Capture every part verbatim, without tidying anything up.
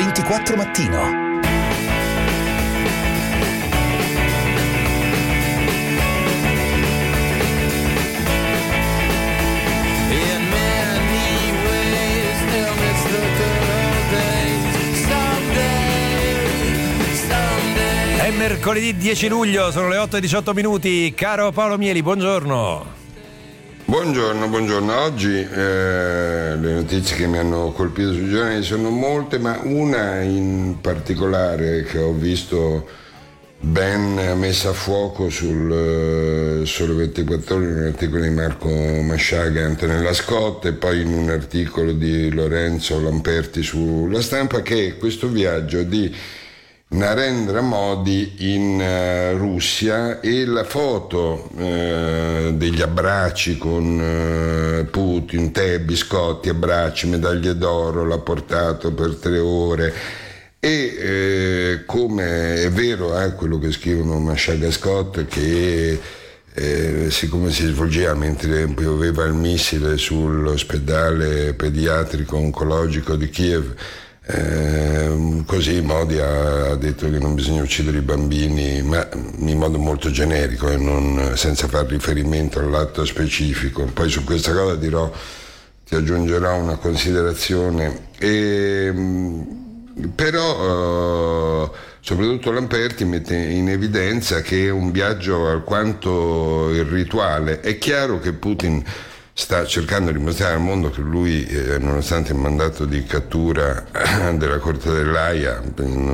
ventiquattro Mattino. Mercoledì dieci luglio, sono le otto e diciotto minuti. Caro Paolo Mieli, buongiorno. Buongiorno, buongiorno. Oggi eh, le notizie che mi hanno colpito sui giornali sono molte, ma una in particolare che ho visto ben messa a fuoco sul uh, Sole ventiquattro Ore, in un articolo di Marco Masciaga e Antonella Scotta, e poi in un articolo di Lorenzo Lamperti sulla Stampa, che è questo viaggio di Narendra Modi in uh, Russia e la foto uh, degli abbracci con uh, Putin, tè, biscotti, abbracci, medaglie d'oro, l'ha portato per tre ore e eh, come è vero eh, quello che scrivono Masciaga e Scott, che eh, siccome si svolgeva mentre pioveva il missile sull'ospedale pediatrico oncologico di Kiev, Eh, così Modi ha, ha detto che non bisogna uccidere i bambini, ma in modo molto generico e eh, non, senza far riferimento all'atto specifico. Poi su questa cosa dirò, ti aggiungerò una considerazione. E, però eh, soprattutto Lamperti mette in evidenza che è un viaggio alquanto irrituale. È chiaro che Putin sta cercando di mostrare al mondo che lui, eh, nonostante il mandato di cattura della Corte dell'Aia,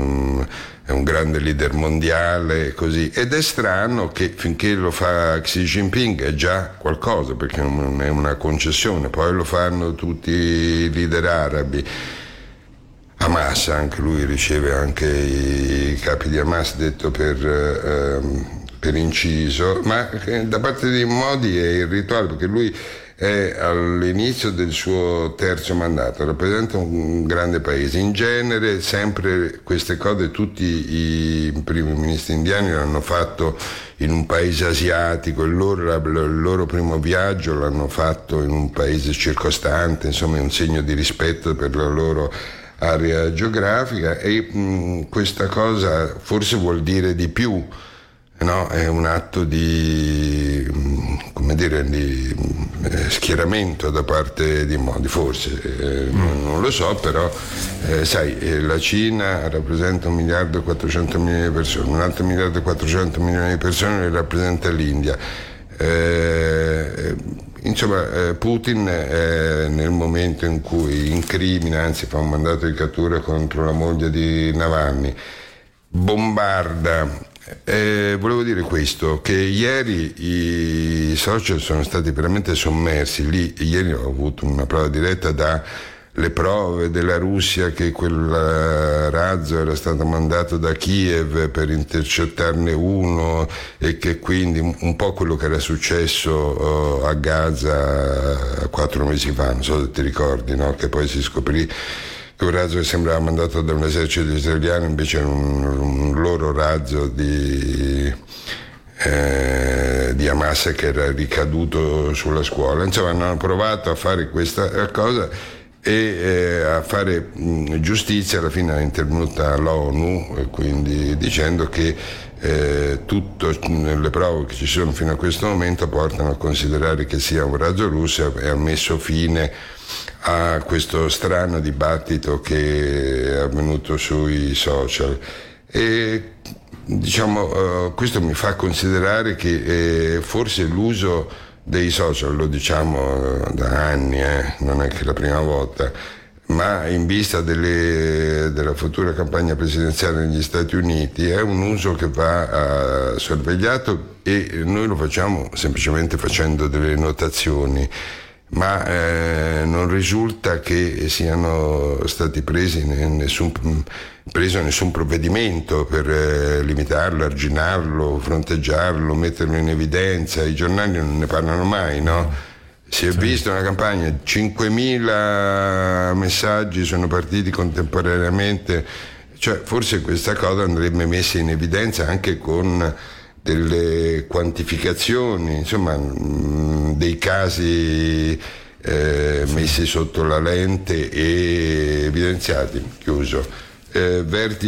è un grande leader mondiale, così. Ed è strano che finché lo fa Xi Jinping è già qualcosa, perché non è una concessione, poi lo fanno tutti i leader arabi. Hamas, anche lui riceve anche i capi di Hamas, detto per... Eh, per inciso, ma da parte di Modi è irrituale, perché lui è all'inizio del suo terzo mandato, rappresenta un grande paese. In genere sempre queste cose tutti i primi ministri indiani l'hanno fatto in un paese asiatico, il loro, il loro primo viaggio l'hanno fatto in un paese circostante, insomma è un segno di rispetto per la loro area geografica, e mh, questa cosa forse vuol dire di più. No, è un atto di, come dire, di eh, schieramento da parte di Modi, forse, eh, mm. non lo so, però eh, sai, eh, la Cina rappresenta un miliardo e quattrocento milioni di persone, un altro miliardo e quattrocento milioni di persone le rappresenta l'India. Eh, insomma, eh, Putin eh, nel momento in cui incrimina, anzi fa un mandato di cattura contro la moglie di Navalny, bombarda. Eh, volevo dire questo, che ieri i social sono stati veramente sommersi. Lì ieri ho avuto una prova diretta dalle prove della Russia che quel razzo era stato mandato da Kiev per intercettarne uno, e che quindi un po' quello che era successo uh, a Gaza quattro mesi fa, non so se ti ricordi, no? Che poi si scoprì che un razzo che sembrava mandato da un esercito israeliano invece era un, un loro razzo di, eh, di Hamas che era ricaduto sulla scuola. Insomma, hanno provato a fare questa cosa e eh, a fare mh, giustizia. Alla fine è intervenuta l'ONU, e quindi dicendo che eh, tutte le prove che ci sono fino a questo momento portano a considerare che sia un razzo russo, e ha messo fine a questo strano dibattito che è avvenuto sui social. E diciamo uh, questo mi fa considerare che eh, forse l'uso dei social, lo diciamo uh, da anni, eh, non è che la prima volta, ma in vista delle, della futura campagna presidenziale negli Stati Uniti è un uso che va uh, sorvegliato, e noi lo facciamo semplicemente facendo delle notazioni, ma eh, non risulta che siano stati presi nessun, preso nessun provvedimento per eh, limitarlo, arginarlo, fronteggiarlo, metterlo in evidenza. I giornali non ne parlano mai, no? Si è sì. visto una campagna, cinquemila messaggi sono partiti contemporaneamente, cioè forse questa cosa andrebbe messa in evidenza anche con delle quantificazioni, insomma, mh, dei casi eh, messi sotto la lente e evidenziati. Chiuso. eh,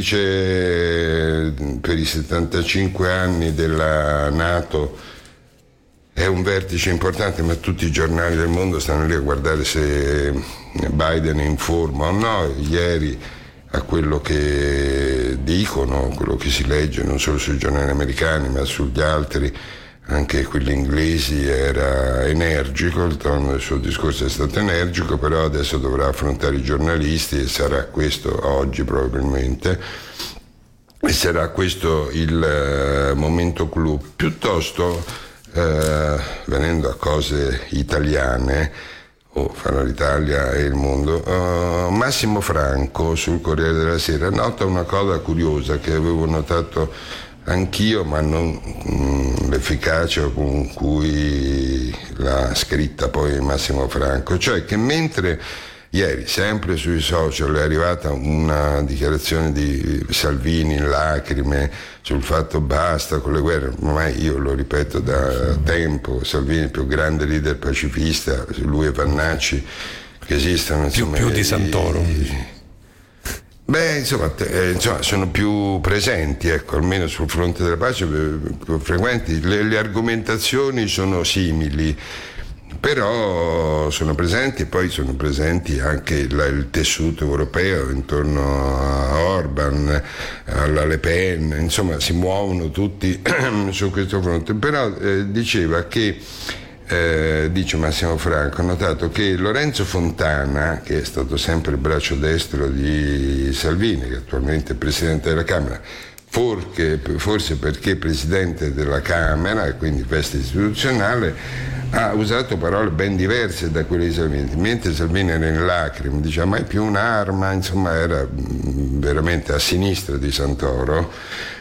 vertice per i settantacinque anni della NATO, è un vertice importante, ma tutti i giornali del mondo stanno lì a guardare se Biden è in forma o no. Ieri, a quello che dicono, quello che si legge non solo sui giornali americani ma sugli altri, anche quelli inglesi, era energico, il tono del suo discorso è stato energico, però adesso dovrà affrontare i giornalisti e sarà questo oggi probabilmente, e sarà questo il uh, momento clou. Piuttosto Uh, venendo a cose italiane, o oh, fra l'Italia e il mondo, uh, Massimo Franco sul Corriere della Sera nota una cosa curiosa che avevo notato anch'io, ma non mh, l'efficacia con cui l'ha scritta poi Massimo Franco, cioè che mentre ieri, sempre sui social, è arrivata una dichiarazione di Salvini in lacrime sul fatto basta con le guerre, ormai io lo ripeto da tempo, Salvini il più grande leader pacifista, lui e Vannacci che esistono, insomma, più, più di Santoro. Beh, insomma, eh, insomma, sono più presenti, ecco, almeno sul fronte della pace, più frequenti, le, le argomentazioni sono simili, però sono presenti, e poi sono presenti anche il, il tessuto europeo intorno a Orban, alla Le Pen, insomma si muovono tutti su questo fronte. Però eh, diceva che eh, dice Massimo Franco, ha notato che Lorenzo Fontana, che è stato sempre il braccio destro di Salvini, che attualmente è presidente della Camera, forse, forse perché presidente della Camera e quindi veste istituzionale, ha usato parole ben diverse da quelle di Salvini. Mentre Salvini era in lacrime, diceva mai più un'arma, insomma era veramente a sinistra di Santoro,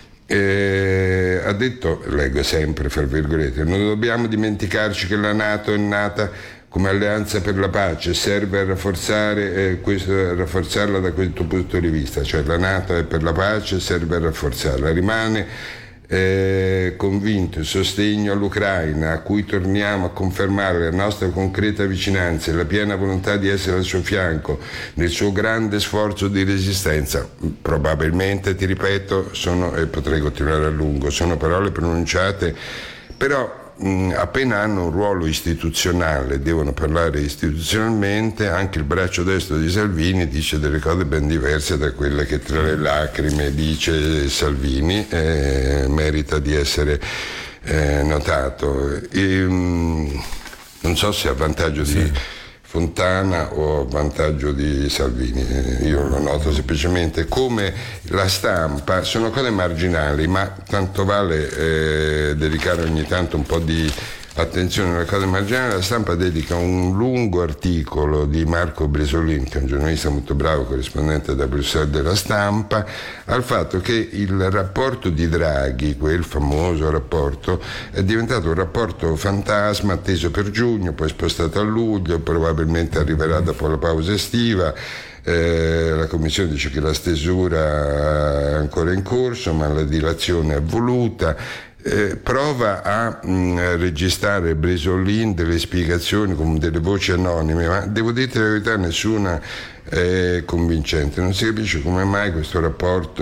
e ha detto, leggo sempre fra virgolette, non dobbiamo dimenticarci che la NATO è nata come alleanza per la pace, serve a rafforzare, eh, questo, a rafforzarla da questo punto di vista, cioè la NATO è per la pace, serve a rafforzarla, rimane Eh, convinto il sostegno all'Ucraina, a cui torniamo a confermare la nostra concreta vicinanza e la piena volontà di essere al suo fianco nel suo grande sforzo di resistenza. Probabilmente, ti ripeto, sono, e potrei continuare a lungo, sono parole pronunciate, però mh, appena hanno un ruolo istituzionale, devono parlare istituzionalmente. Anche il braccio destro di Salvini dice delle cose ben diverse da quelle che tra le lacrime dice Salvini, eh, merita di essere eh, notato. E, mh, non so se a vantaggio sì. di Fontana o a vantaggio di Salvini, io lo noto semplicemente come la stampa, sono cose marginali, ma tanto vale eh, dedicare ogni tanto un po' di attenzione alle cose marginali. La stampa dedica un lungo articolo di Marco Bresolin, che è un giornalista molto bravo, corrispondente da Bruxelles della Stampa, al fatto che il rapporto di Draghi, quel famoso rapporto, è diventato un rapporto fantasma atteso per giugno, poi spostato a luglio, probabilmente arriverà dopo la pausa estiva. Eh, la Commissione dice che la stesura è ancora in corso, ma la dilazione è voluta. Eh, prova a mh, registrare Bresolin delle spiegazioni con delle voci anonime, ma devo dirti la verità, nessuna è convincente. Non si capisce come mai questo rapporto,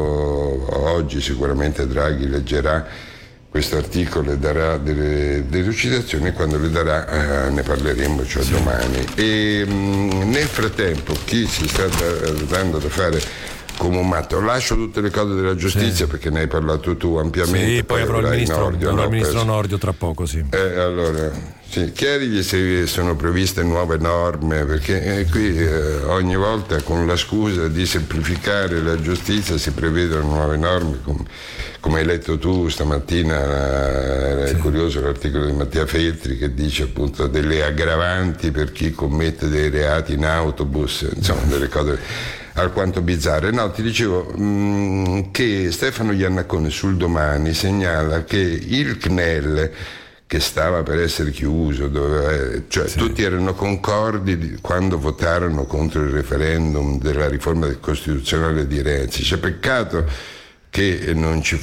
oh, oggi sicuramente Draghi leggerà questo articolo e darà delle delucidazioni, quando le darà eh, ne parleremo, cioè sì. domani. E mh, nel frattempo chi si sta dando da fare come un matto, lascio tutte le cose della giustizia, sì. perché ne hai parlato tu ampiamente. Sì, poi, poi avrò il ministro Nordio, avrò no? il ministro Nordio tra poco, sì. Eh, allora, sì, chiarigli se sono previste nuove norme, perché eh, qui eh, ogni volta con la scusa di semplificare la giustizia si prevedono nuove norme, com- come hai letto tu stamattina, era sì. curioso l'articolo di Mattia Feltri che dice appunto delle aggravanti per chi commette dei reati in autobus, insomma delle cose alquanto bizzarre. No, ti dicevo mh, che Stefano Iannacone sul Domani segnala che il C N E L, che stava per essere chiuso, doveva, cioè sì. tutti erano concordi di, quando votarono contro il referendum della riforma costituzionale di Renzi. C'è peccato che non ci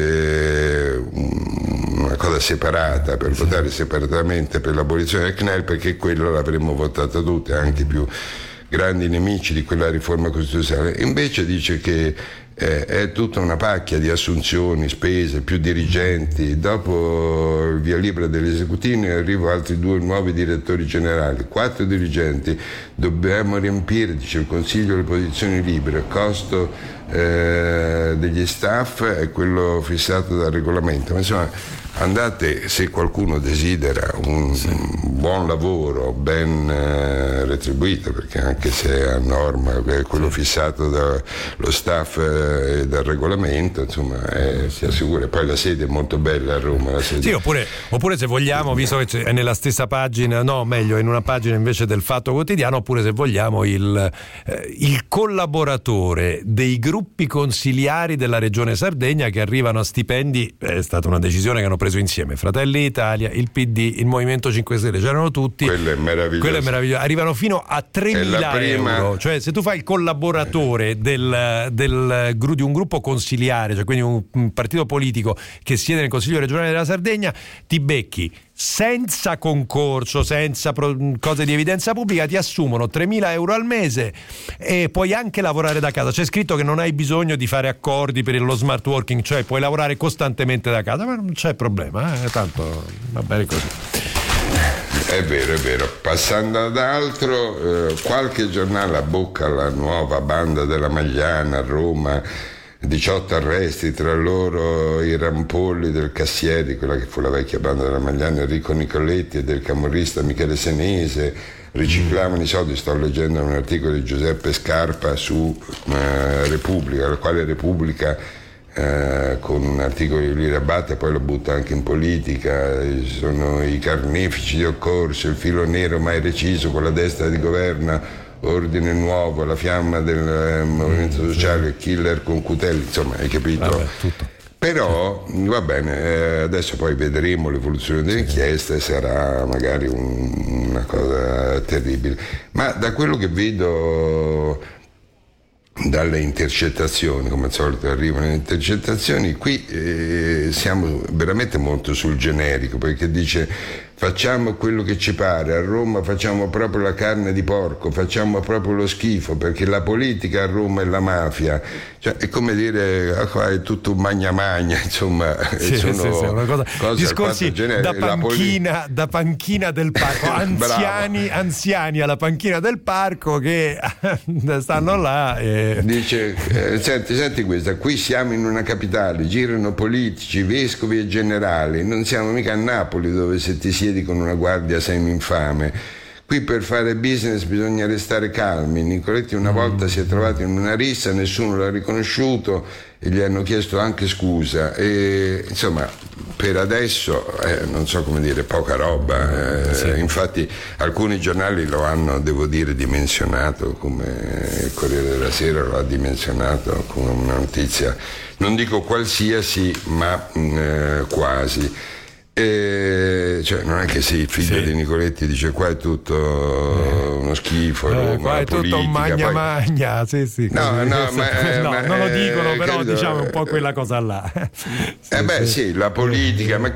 fosse una cosa separata per sì. votare separatamente per l'abolizione del C N E L, perché quello l'avremmo votata tutti, anche più grandi nemici di quella riforma costituzionale. Invece dice che eh, è tutta una pacchia di assunzioni, spese, più dirigenti. Dopo il via libera dell'esecutivo arrivano altri due nuovi direttori generali, quattro dirigenti. Dobbiamo riempire, dice il Consiglio, le posizioni libere. Il costo eh, degli staff è quello fissato dal regolamento. Ma insomma, andate, se qualcuno desidera un, sì. un buon lavoro ben eh, retribuito, perché anche se è a norma è quello sì. fissato dallo staff e eh, dal regolamento, insomma eh, si assicura. Poi la sede è molto bella a Roma, la sede. Sì, oppure, oppure se vogliamo, visto che è nella stessa pagina, no meglio in una pagina invece del Fatto Quotidiano, oppure se vogliamo il, eh, il collaboratore dei gruppi consiliari della Regione Sardegna che arrivano a stipendi. È stata una decisione che hanno preso insieme Fratelli d'Italia, il P D, il Movimento cinque Stelle, c'erano tutti. Quello è meraviglioso. Quello è meraviglioso. Arrivano fino a tremila prima... euro. Cioè, se tu fai il collaboratore del, del, di un gruppo consiliare, cioè quindi un, un partito politico che siede nel Consiglio regionale della Sardegna, ti becchi senza concorso, senza pro, cose di evidenza pubblica, ti assumono tremila euro al mese e puoi anche lavorare da casa. C'è scritto che non hai bisogno di fare accordi per lo smart working, cioè puoi lavorare costantemente da casa, ma non c'è problema, eh? Tanto va bene così. È vero, è vero. Passando ad altro, eh, qualche giornale abbocca la nuova banda della Magliana a Roma. diciotto arresti, tra loro i rampolli del Cassieri, quella che fu la vecchia banda della Magliana, Enrico Nicoletti, e del camorrista Michele Senese. Riciclavano i soldi. Sto leggendo un articolo di Giuseppe Scarpa su eh, Repubblica, la quale Repubblica eh, con un articolo di Lira Batta poi lo butta anche in politica. Sono i carnefici di occorso, il filo nero mai reciso con la destra di governo, Ordine Nuovo, la fiamma del eh, movimento sociale, il killer con Cutelli, insomma, hai capito? Vabbè, tutto. Però va bene, eh, adesso poi vedremo l'evoluzione dell'inchiesta e sarà magari un, una cosa terribile. Ma da quello che vedo dalle intercettazioni, come al solito arrivano le intercettazioni, qui eh, siamo veramente molto sul generico, perché dice facciamo quello che ci pare, a Roma facciamo proprio la carne di porco, facciamo proprio lo schifo, perché la politica a Roma è la mafia, cioè è come dire ah, qua è tutto un magna magna, insomma, sì, sono sì, sì, una cosa, cose discorsi da panchina, poli... da panchina del parco, anziani, anziani alla panchina del parco che stanno là e... dice eh, senti, senti questa, qui siamo in una capitale, girano politici, vescovi e generali, non siamo mica a Napoli dove se ti siedi con una guardia sei infame. Qui per fare business bisogna restare calmi. Nicoletti una volta si è trovato in una rissa, nessuno l'ha riconosciuto e gli hanno chiesto anche scusa e insomma per adesso eh, non so come dire, poca roba eh, sì. Infatti alcuni giornali lo hanno, devo dire, dimensionato, come il Corriere della Sera lo ha dimensionato come una notizia, non dico qualsiasi, ma mh, eh, quasi. E cioè non è che sì, il figlio sì. di Nicoletti dice qua è tutto eh. uno schifo, eh, Roma, qua è politica, tutto un magna poi... magna, sì, sì, no, così, no, ma, eh, no ma, non lo dicono, eh, però credo, diciamo un po' quella cosa là. sì, eh beh sì. sì, la politica, ma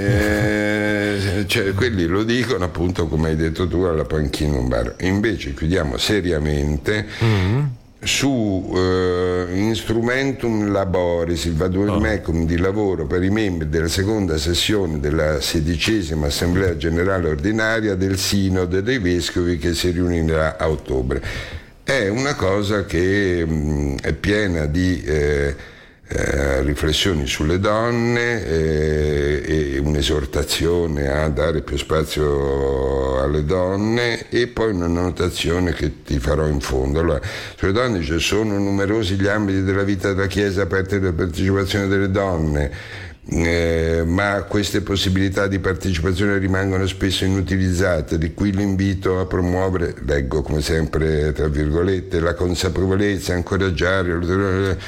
che eh, cioè, quelli lo dicono appunto come hai detto tu alla panchina un bar. Invece chiudiamo seriamente. Mm-hmm. Su uh, Instrumentum Laboris, il vademecum oh. di lavoro per i membri della seconda sessione della sedicesima Assemblea Generale Ordinaria del Sinodo dei Vescovi che si riunirà a ottobre. È una cosa che mh, è piena di eh, eh, riflessioni sulle donne eh, e un'esortazione a dare più spazio alle donne e poi una notazione che ti farò in fondo. Allora, sulle donne ci sono numerosi gli ambiti della vita della Chiesa aperti alla partecipazione delle donne, eh, ma queste possibilità di partecipazione rimangono spesso inutilizzate, di qui l'invito a promuovere, leggo come sempre tra virgolette, la consapevolezza, a incoraggiare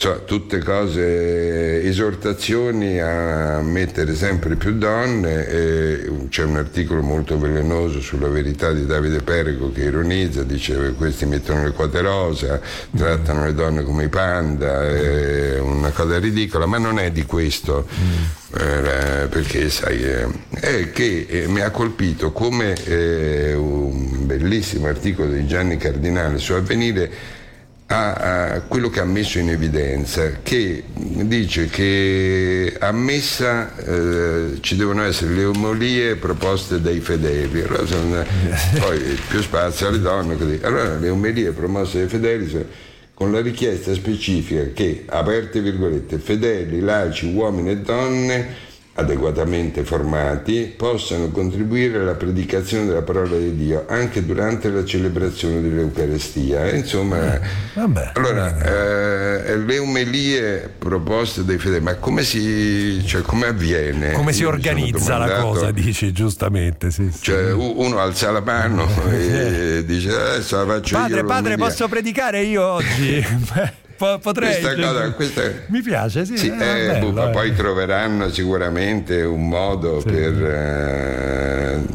cioè, tutte cose, esortazioni a mettere sempre più donne. E c'è un articolo molto velenoso sulla Verità di Davide Perego che ironizza, dice: questi mettono le quote rosa, trattano le donne come i panda, è una cosa ridicola, ma non è di questo. Eh, perché sai eh, è che eh, mi ha colpito come eh, un bellissimo articolo di Gianni Cardinale su Avvenire a, a quello che ha messo in evidenza, che dice che a messa eh, ci devono essere le omelie proposte dai fedeli, allora sono, poi più spazio alle donne, così. Allora le omelie promosse dai fedeli sono, con la richiesta specifica che, aperte virgolette, fedeli, laici, uomini e donne adeguatamente formati possano contribuire alla predicazione della parola di Dio anche durante la celebrazione dell'Eucaristia. Insomma, vabbè, allora eh, le omelie proposte dai fedeli, ma come si, cioè, come avviene? Come si Io organizza la cosa, dici giustamente, sì, sì. Cioè, uno alza la mano e dice: adesso la faccio padre, io. Padre, posso predicare io oggi? Potrei, questa cosa, questa... mi piace, sì, sì è eh, bello, bupa, eh. Poi troveranno sicuramente un modo sì. per eh,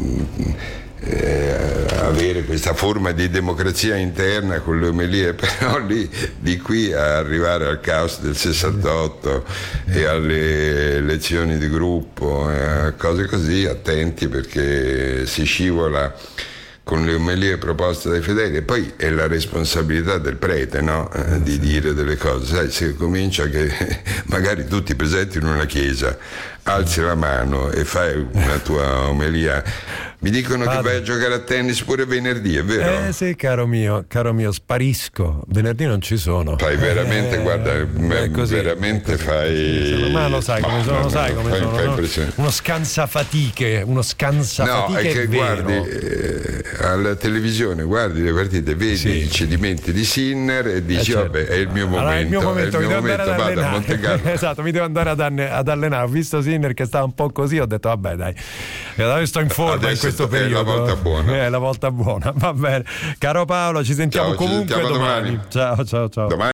eh, avere questa forma di democrazia interna con le omelie, però lì, di qui a arrivare al caos del sessantotto e alle elezioni di gruppo, eh, cose così, attenti, perché si scivola con le omelie proposte dai fedeli. E poi è la responsabilità del prete, no? Eh, di dire delle cose. Sai, se comincia che magari tu ti presenti in una chiesa, alzi la mano e fai una tua omelia, mi dicono Padre, che vai a giocare a tennis pure venerdì, è vero? Eh sì, caro mio, caro mio, sparisco. Venerdì non ci sono. Fai veramente, eh, guarda, è così, veramente è così. fai. Sì, ma lo sai come sono, lo sai come fai, sono. Fai no? Uno scansafatiche, uno scansafatiche. No, è che è guardi vero. eh, alla televisione, guardi le partite, vedi sì. i cedimenti di Sinner e dici: eh, certo. vabbè, è il mio momento. Allora, è il mio momento, mi devo momento, andare ad allenare. Monte Carlo. Esatto, mi devo andare ad, anne- ad allenare. Ho visto Sinner che stava un po' così, ho detto: vabbè, dai, adesso sto in forma. Adesso in questo è periodo. La volta buona. È la volta buona, va bene. Caro Paolo, ci sentiamo ciao, comunque ci sentiamo domani. domani. Ciao, ciao, ciao. Domani.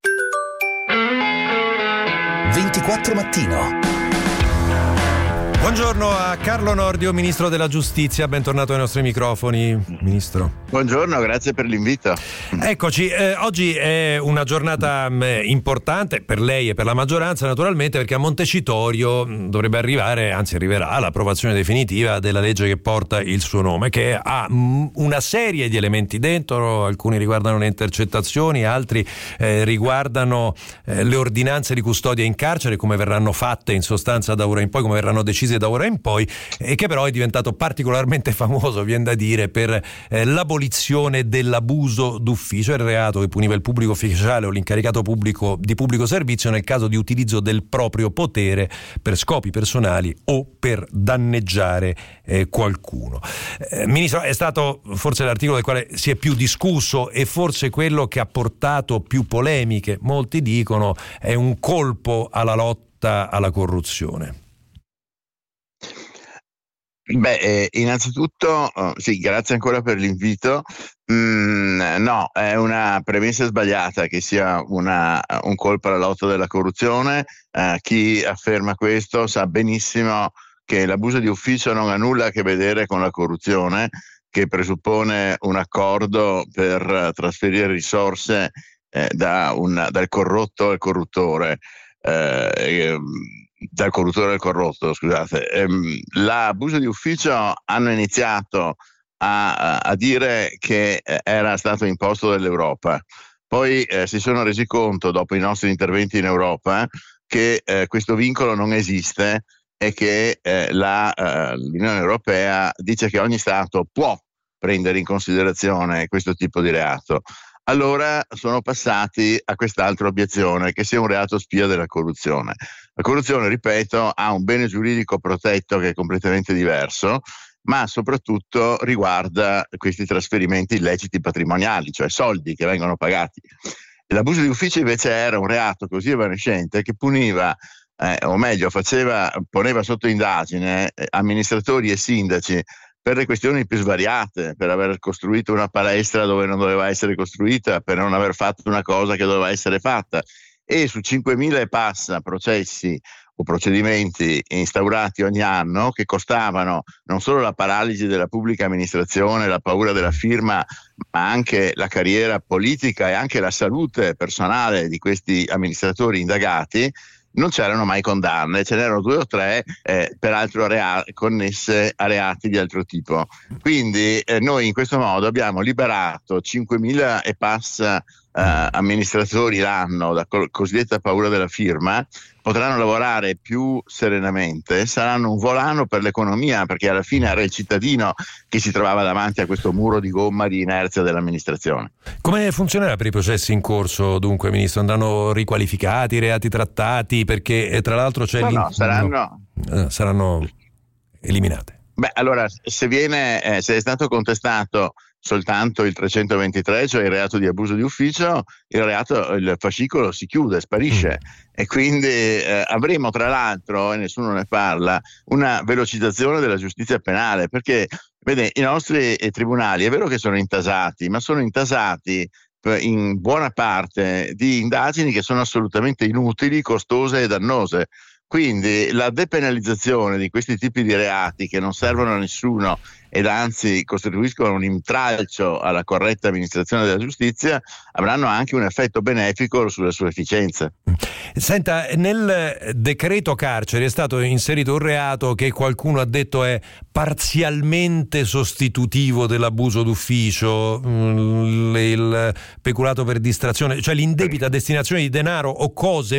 ventiquattro mattino. Buongiorno a Carlo Nordio, Ministro della Giustizia, bentornato ai nostri microfoni, Ministro. Buongiorno, grazie per l'invito. Eccoci, eh, oggi è una giornata mh, importante per lei e per la maggioranza, naturalmente, perché a Montecitorio mh, dovrebbe arrivare, anzi arriverà, l'approvazione definitiva della legge che porta il suo nome, che ha mh, una serie di elementi dentro, alcuni riguardano le intercettazioni, altri eh, riguardano eh, le ordinanze di custodia in carcere, come verranno fatte in sostanza da ora in poi, come verranno decise da ora in poi, e che però è diventato particolarmente famoso, viene da dire, per eh, l'abolizione dell'abuso d'ufficio, il reato che puniva il pubblico ufficiale o l'incaricato pubblico di pubblico servizio nel caso di utilizzo del proprio potere per scopi personali o per danneggiare eh, qualcuno. Eh, Ministro, è stato forse l'articolo del quale si è più discusso e forse quello che ha portato più polemiche. Molti dicono è un colpo alla lotta alla corruzione. Beh, eh, innanzitutto, oh, sì, grazie ancora per l'invito. Mm, no, è una premessa sbagliata che sia una, un colpo alla lotta della corruzione. Eh, chi afferma questo sa benissimo che l'abuso di ufficio non ha nulla a che vedere con la corruzione, che presuppone un accordo per trasferire risorse eh, da un, dal corrotto al corruttore. Eh, eh, dal corruttore al corrotto, scusate. Ehm, l'abuso di ufficio hanno iniziato a, a dire che era stato imposto dall'Europa, poi eh, si sono resi conto, dopo i nostri interventi in Europa, che eh, questo vincolo non esiste e che eh, la, eh, l'Unione Europea dice che ogni Stato può prendere in considerazione questo tipo di reato. Allora sono passati a quest'altra obiezione, che sia un reato spia della corruzione. La corruzione, ripeto, ha un bene giuridico protetto che è completamente diverso, ma soprattutto riguarda questi trasferimenti illeciti patrimoniali, cioè soldi che vengono pagati. L'abuso di ufficio invece era un reato così evanescente che puniva, eh, o meglio, faceva, poneva sotto indagine eh, amministratori e sindaci per le questioni più svariate, per aver costruito una palestra dove non doveva essere costruita, per non aver fatto una cosa che doveva essere fatta. e su cinquemila e passa processi o procedimenti instaurati ogni anno, che costavano non solo la paralisi della pubblica amministrazione, la paura della firma, ma anche la carriera politica e anche la salute personale di questi amministratori indagati, non c'erano mai condanne, ce n'erano due o tre, eh, peraltro rea- connesse a reati di altro tipo. Quindi eh, noi in questo modo abbiamo liberato cinquemila e passa eh, amministratori l'anno da co- cosiddetta paura della firma, potranno lavorare più serenamente, saranno un volano per l'economia, perché alla fine era il cittadino che si trovava davanti a questo muro di gomma di inerzia dell'amministrazione. Come funzionerà per i processi in corso, dunque, Ministro? Andranno riqualificati, reati trattati? Perché eh, tra l'altro c'è no, l'in... no, saranno... no, saranno eliminate. Beh, allora, se viene, eh, se è stato contestato soltanto il trecentoventitré, cioè il reato di abuso di ufficio, il reato, il fascicolo si chiude, sparisce. Mm. E quindi eh, avremo tra l'altro, e nessuno ne parla, una velocizzazione della giustizia penale, perché vede, i nostri eh, tribunali è vero che sono intasati, ma sono intasati in buona parte di indagini che sono assolutamente inutili, costose e dannose. Quindi la depenalizzazione di questi tipi di reati, che non servono a nessuno ed anzi costituiscono un intralcio alla corretta amministrazione della giustizia, avranno anche un effetto benefico sulla sua efficienza. Senta, nel decreto carceri è stato inserito un reato che qualcuno ha detto è parzialmente sostitutivo dell'abuso d'ufficio, il peculato per distrazione, cioè l'indebita destinazione di denaro o cose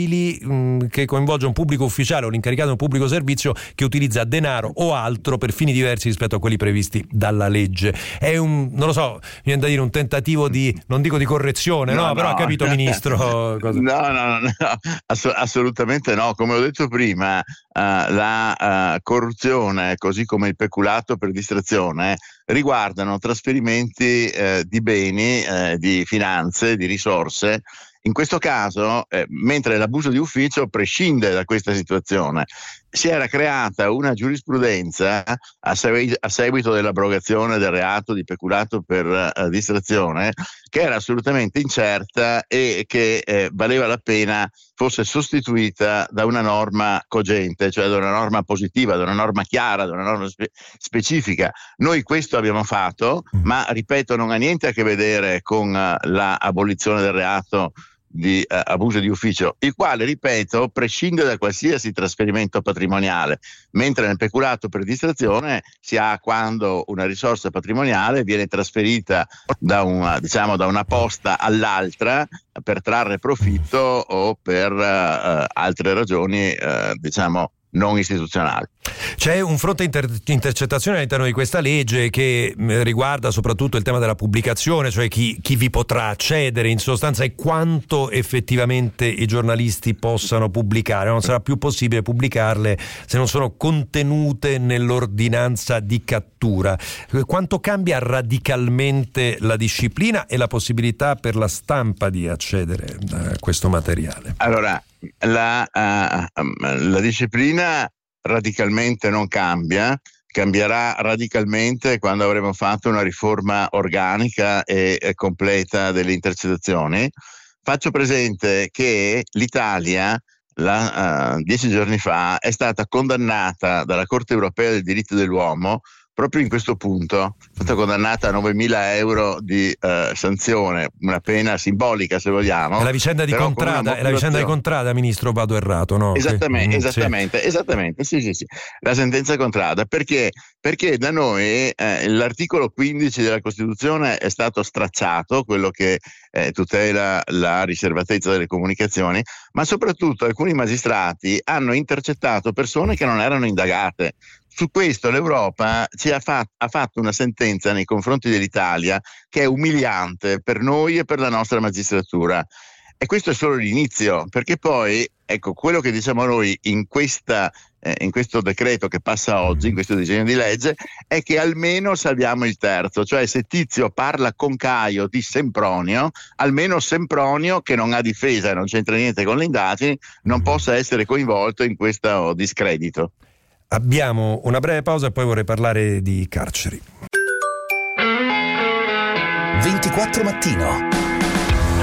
mobili che coinvolge un pubblico ufficiale o l'incaricato di un pubblico servizio che utilizza denaro o altro per fini diversi rispetto a quelli previsti dalla legge. È un, non lo so, mi viene da dire un tentativo di, non dico di correzione, no, no, no però ha capito, Ministro? Cosa... No, no, no, ass- assolutamente no. Come ho detto prima, uh, la uh, corruzione, così come il peculato per distrazione, riguardano trasferimenti uh, di beni, uh, di finanze, di risorse. In questo caso, eh, mentre l'abuso di ufficio prescinde da questa situazione, si era creata una giurisprudenza a, segui- a seguito dell'abrogazione del reato di peculato per uh, distrazione, che era assolutamente incerta e che eh, valeva la pena fosse sostituita da una norma cogente, cioè da una norma positiva, da una norma chiara, da una norma spe- specifica. Noi questo abbiamo fatto, ma ripeto, non ha niente a che vedere con uh, l'abolizione del reato di uh, abuso di ufficio, il quale, ripeto, prescinde da qualsiasi trasferimento patrimoniale, mentre nel peculato per distrazione si ha quando una risorsa patrimoniale viene trasferita da una, diciamo, da una posta all'altra per trarre profitto o per uh, altre ragioni, uh, diciamo, non istituzionali. C'è un fronte inter- intercettazione all'interno di questa legge che eh, riguarda soprattutto il tema della pubblicazione, cioè chi, chi vi potrà accedere in sostanza e quanto effettivamente i giornalisti possano pubblicare. Non sarà più possibile pubblicarle se non sono contenute nell'ordinanza di cattura. Quanto cambia radicalmente la disciplina e la possibilità per la stampa di accedere a questo materiale? Allora, la, uh, la disciplina radicalmente non cambia, cambierà radicalmente quando avremo fatto una riforma organica e, e completa delle intercettazioni. Faccio presente che l'Italia la, uh, dieci giorni fa è stata condannata dalla Corte Europea dei Diritti dell'Uomo proprio in questo punto, è stata condannata a novemila euro di uh, sanzione, una pena simbolica se vogliamo. È la vicenda di Contrada, è la vicenda di Contrada, Ministro, vado errato, no? Esattamente, mm, esattamente, sì. esattamente, sì, sì, sì. La sentenza Contrada, perché? Perché da noi eh, l'articolo quindici della Costituzione è stato stracciato, quello che eh, tutela la riservatezza delle comunicazioni, ma soprattutto alcuni magistrati hanno intercettato persone che non erano indagate. Su questo l'Europa ci ha, fat- ha fatto una sentenza nei confronti dell'Italia che è umiliante per noi e per la nostra magistratura. E questo è solo l'inizio, perché poi, ecco, quello che diciamo noi in, questa, eh, in questo decreto che passa oggi, in questo disegno di legge, è che almeno salviamo il terzo, cioè se Tizio parla con Caio di Sempronio, almeno Sempronio, che non ha difesa e non c'entra niente con le indagini, non possa essere coinvolto in questo discredito. Abbiamo una breve pausa e poi vorrei parlare di carceri. ventiquattro mattino.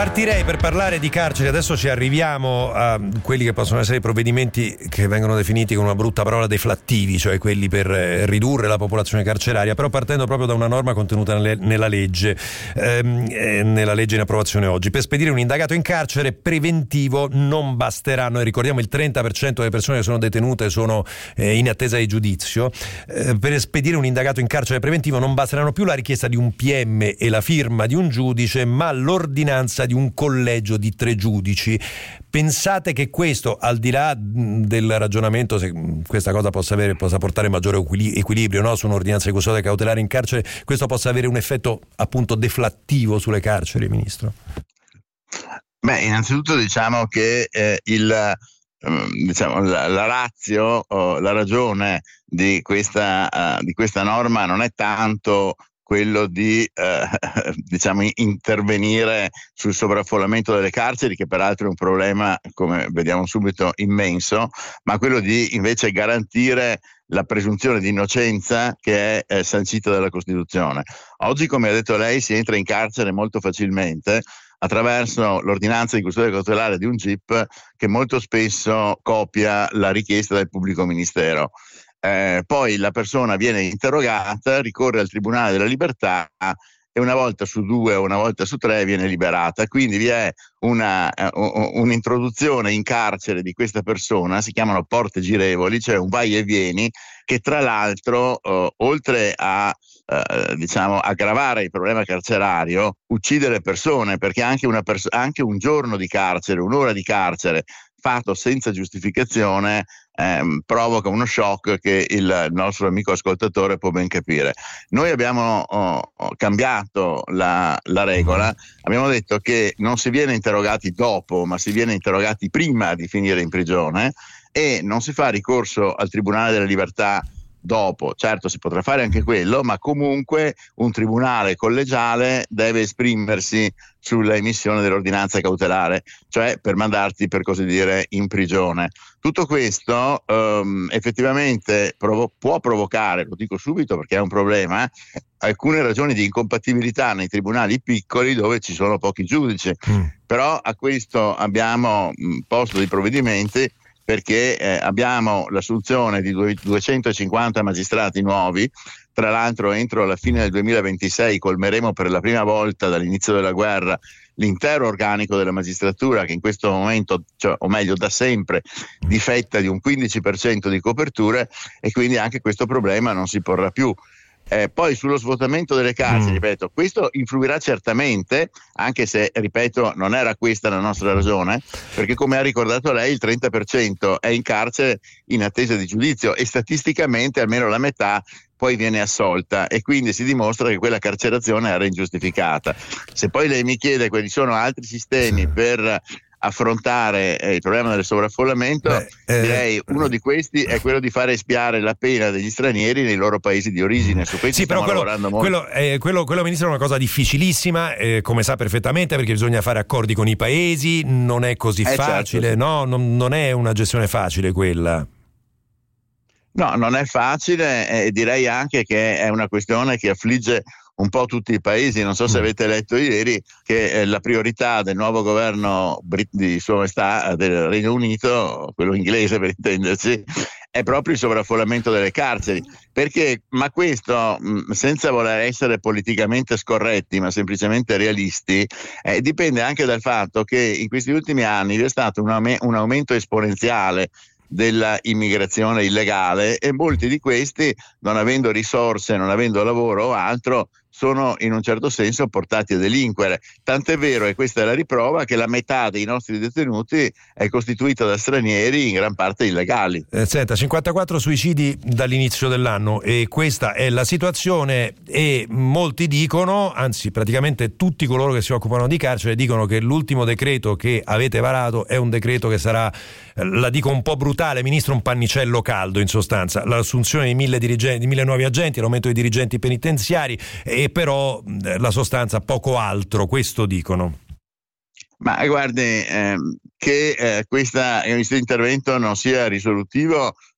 Partirei per parlare di carceri, adesso ci arriviamo a quelli che possono essere i provvedimenti che vengono definiti con una brutta parola deflattivi, cioè quelli per ridurre la popolazione carceraria, però partendo proprio da una norma contenuta nelle, nella legge, ehm, eh, nella legge in approvazione oggi. Per spedire un indagato in carcere preventivo non basterà, noi ricordiamo il trenta per cento delle persone che sono detenute sono eh, in attesa di giudizio, eh, per spedire un indagato in carcere preventivo non basteranno più la richiesta di un P M e la firma di un giudice, ma l'ordinanza di un collegio di tre giudici. Pensate che questo, al di là del ragionamento se questa cosa possa avere, possa portare maggiore equilibrio, no, su un'ordinanza di custodia cautelare in carcere, questo possa avere un effetto appunto deflattivo sulle carceri, Ministro? Beh, innanzitutto diciamo che eh, il diciamo la, la ratio, oh, la ragione di questa uh, di questa norma non è tanto quello di eh, diciamo intervenire sul sovraffollamento delle carceri, che peraltro è un problema, come vediamo subito, immenso, ma quello di invece garantire la presunzione di innocenza che è eh, sancita dalla Costituzione. Oggi, come ha detto lei, si entra in carcere molto facilmente attraverso l'ordinanza di custodia cautelare di un G I P che molto spesso copia la richiesta del pubblico ministero. Eh, poi la persona viene interrogata, ricorre al Tribunale della Libertà e una volta su due o una volta su tre viene liberata. Quindi vi è una, uh, un'introduzione in carcere di questa persona, si chiamano porte girevoli, cioè un vai e vieni che tra l'altro uh, oltre a uh, diciamo aggravare il problema carcerario, uccide le persone, perché anche, una pers- anche un giorno di carcere, un'ora di carcere fatto senza giustificazione ehm, provoca uno shock che il nostro amico ascoltatore può ben capire. Noi abbiamo oh, cambiato la, la regola, abbiamo detto che non si viene interrogati dopo, ma si viene interrogati prima di finire in prigione e non si fa ricorso al Tribunale della Libertà dopo. Certo, si potrà fare anche quello, ma comunque un tribunale collegiale deve esprimersi sulla emissione dell'ordinanza cautelare, cioè per mandarti, per così dire, in prigione. Tutto questo um, effettivamente provo- può provocare, lo dico subito perché è un problema, eh, alcune ragioni di incompatibilità nei tribunali piccoli dove ci sono pochi giudici, mm. però a questo abbiamo mh, posto dei provvedimenti, perché eh, abbiamo l'assunzione di duecentocinquanta magistrati nuovi. Tra l'altro entro la fine del duemilaventisei colmeremo per la prima volta dall'inizio della guerra l'intero organico della magistratura, che in questo momento, cioè, o meglio da sempre, difetta di un quindici per cento di coperture, e quindi anche questo problema non si porrà più. Eh, poi sullo svuotamento delle carceri, mm. ripeto, questo influirà certamente, anche se, ripeto, non era questa la nostra ragione, perché come ha ricordato lei il trenta per cento è in carcere in attesa di giudizio e statisticamente almeno la metà poi viene assolta, e quindi si dimostra che quella carcerazione era ingiustificata. Se poi lei mi chiede quali sono altri sistemi per affrontare eh, il problema del sovraffollamento, Beh, eh, direi uno di questi è quello di fare espiare la pena degli stranieri nei loro paesi di origine. Su questo sì, stiamo però quello, lavorando molto. Quello, eh, quello, quello, Ministro, è una cosa difficilissima, eh, come sa perfettamente, perché bisogna fare accordi con i paesi, non è così eh, facile, certo, sì. no? Non, non è una gestione facile quella. No, non è facile, e eh, direi anche che è una questione che affligge un po' tutti i paesi. Non so se avete letto ieri che eh, la priorità del nuovo governo Brit- di Sua Maestà del Regno Unito, quello inglese per intenderci, è proprio il sovraffollamento delle carceri. Perché, ma questo mh, senza voler essere politicamente scorretti, ma semplicemente realisti, eh, dipende anche dal fatto che in questi ultimi anni vi è stato un, aume- un aumento esponenziale della immigrazione illegale, e molti di questi, non avendo risorse, non avendo lavoro o altro, sono in un certo senso portati a delinquere. Tant'è vero, e questa è la riprova, che la metà dei nostri detenuti è costituita da stranieri, in gran parte illegali. Eh, senta, cinquantaquattro suicidi dall'inizio dell'anno, e questa è la situazione, e molti dicono, anzi praticamente tutti coloro che si occupano di carcere dicono che l'ultimo decreto che avete varato è un decreto che sarà, la dico un po' brutale, Ministro, un pannicello caldo in sostanza, l'assunzione di mille dirigenti, di mille nuovi agenti, l'aumento dei dirigenti penitenziari, e però la sostanza poco altro, questo dicono. Ma guardi, ehm, che eh, questa, questo intervento non sia risolutivo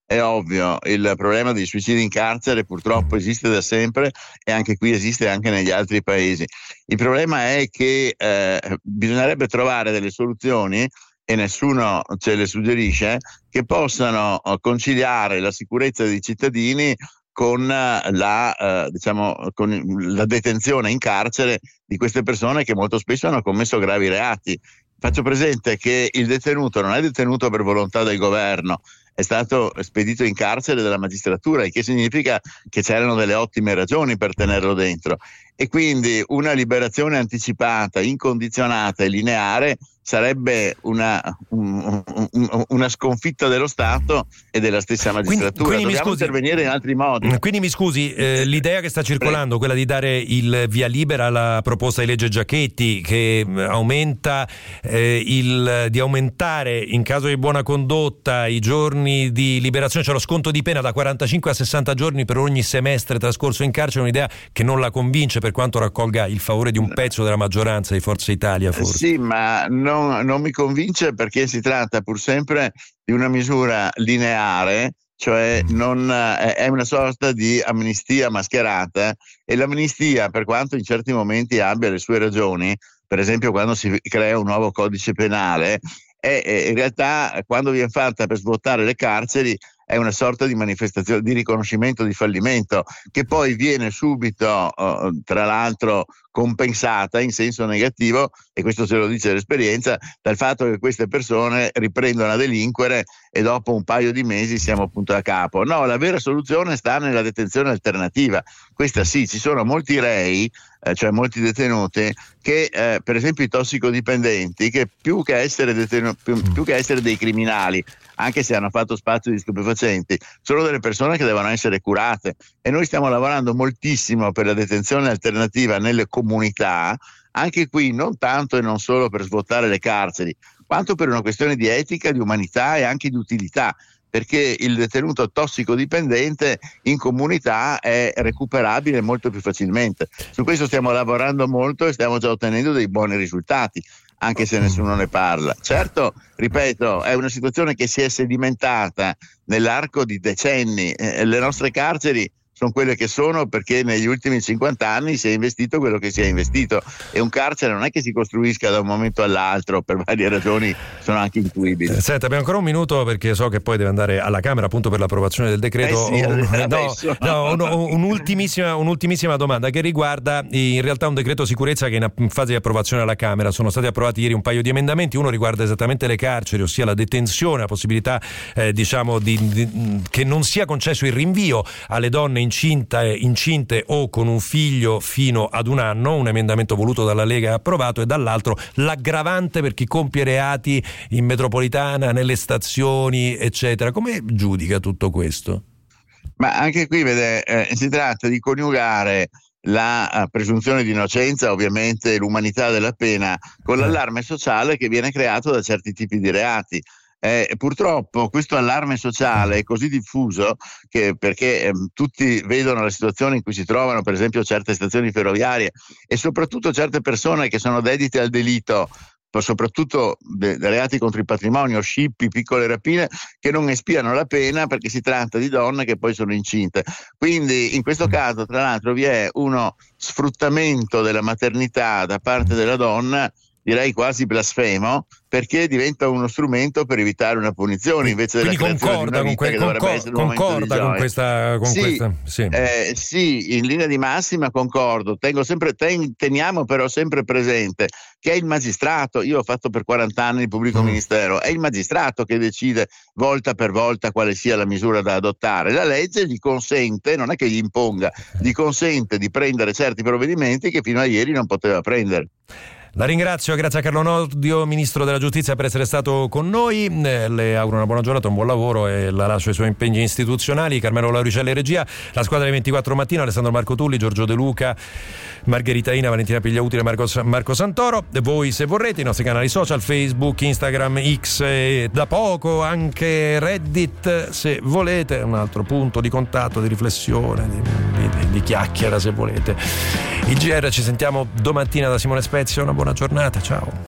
è ovvio, il problema dei suicidi in carcere purtroppo esiste da sempre e anche qui esiste anche negli altri paesi. Il problema è che eh, bisognerebbe trovare delle soluzioni, e nessuno ce le suggerisce, che possano conciliare la sicurezza dei cittadini con la, eh, diciamo, con la detenzione in carcere di queste persone che molto spesso hanno commesso gravi reati. Faccio presente che il detenuto non è detenuto per volontà del governo, è stato spedito in carcere dalla magistratura, il che significa che c'erano delle ottime ragioni per tenerlo dentro, e quindi una liberazione anticipata, incondizionata e lineare sarebbe una, un, un, una sconfitta dello Stato e della stessa magistratura. Quindi, quindi dobbiamo intervenire in altri modi. Quindi mi scusi, eh, l'idea che sta circolando, quella di dare il via libera alla proposta di legge Giachetti, che aumenta eh, il, di aumentare in caso di buona condotta i giorni di liberazione, cioè lo sconto di pena da quarantacinque a sessanta giorni per ogni semestre trascorso in carcere, è un'idea che non la convince, per quanto raccolga il favore di un pezzo della maggioranza di Forza Italia, forse. Sì, ma non, non mi convince, perché si tratta pur sempre di una misura lineare, cioè non, è una sorta di amnistia mascherata, e l'amnistia, per quanto in certi momenti abbia le sue ragioni, per esempio quando si crea un nuovo codice penale, è, è in realtà, quando viene fatta per svuotare le carceri, è una sorta di manifestazione di riconoscimento di fallimento, che poi viene subito, uh, tra l'altro, compensata in senso negativo, e questo se lo dice l'esperienza, dal fatto che queste persone riprendono a delinquere e dopo un paio di mesi siamo appunto a capo. No, la vera soluzione sta nella detenzione alternativa. Questa sì, ci sono molti rei, eh, cioè molti detenuti che, eh, per esempio i tossicodipendenti, che più che essere detenu- più, più che essere dei criminali, anche se hanno fatto spazio di stupefacenti, sono delle persone che devono essere curate, e noi stiamo lavorando moltissimo per la detenzione alternativa nelle comunità, anche qui non tanto e non solo per svuotare le carceri, quanto per una questione di etica, di umanità e anche di utilità, perché il detenuto tossicodipendente in comunità è recuperabile molto più facilmente. Su questo stiamo lavorando molto e stiamo già ottenendo dei buoni risultati, anche se nessuno ne parla. Certo, ripeto, è una situazione che si è sedimentata nell'arco di decenni. Eh, le nostre carceri sono quelle che sono perché negli ultimi cinquanta anni si è investito quello che si è investito, e un carcere non è che si costruisca da un momento all'altro, per varie ragioni sono anche intuibili. Senta, abbiamo ancora un minuto, perché so che poi deve andare alla Camera appunto per l'approvazione del decreto. Eh sì, un, no, no, un, un'ultimissima, un'ultimissima domanda che riguarda in realtà un decreto sicurezza che è in fase di approvazione alla Camera. Sono stati approvati ieri un paio di emendamenti, uno riguarda esattamente le carceri, ossia la detenzione, la possibilità eh, diciamo di, di, che non sia concesso il rinvio alle donne incinta, incinte o con un figlio fino ad un anno, un emendamento voluto dalla Lega e approvato, e dall'altro l'aggravante per chi compie reati in metropolitana, nelle stazioni, eccetera. Come giudica tutto questo? Ma anche qui, vede, eh, si tratta di coniugare la uh, presunzione di innocenza, ovviamente l'umanità della pena, con l'allarme sociale che viene creato da certi tipi di reati. Eh, purtroppo questo allarme sociale è così diffuso che, perché eh, tutti vedono la situazione in cui si trovano, per esempio, certe stazioni ferroviarie, e soprattutto certe persone che sono dedite al delitto, soprattutto dei de reati contro il patrimonio, scippi, piccole rapine, che non espiano la pena perché si tratta di donne che poi sono incinte. Quindi in questo caso, tra l'altro, vi è uno sfruttamento della maternità da parte della donna, direi quasi blasfemo, perché diventa uno strumento per evitare una punizione invece della creazione concorda di una vita con, que- che dovrebbe essere un concorda con questa, con sì, questa sì. Eh, sì, in linea di massima concordo. Tengo sempre, ten, teniamo però sempre presente che è il magistrato, io ho fatto per quaranta anni il pubblico mm. ministero, è il magistrato che decide volta per volta quale sia la misura da adottare. La legge gli consente, non è che gli imponga, gli consente di prendere certi provvedimenti che fino a ieri non poteva prendere. La ringrazio, grazie a Carlo Nordio, Ministro della Giustizia, per essere stato con noi. Eh, le auguro una buona giornata, un buon lavoro, e la lascio ai suoi impegni istituzionali. Carmelo Lauricelli in regia, la squadra delle ventiquattro Mattino, Alessandro Marco Tulli, Giorgio De Luca, Margherita Ina, Valentina Pigliautile, Marco, Marco Santoro. Voi, se vorrete, i nostri canali social, Facebook, Instagram, X, e da poco anche Reddit, se volete, un altro punto di contatto, di riflessione, di, di, di chiacchiera, se volete. Il G R, ci sentiamo domattina da Simone Spezia, una buona giornata, ciao.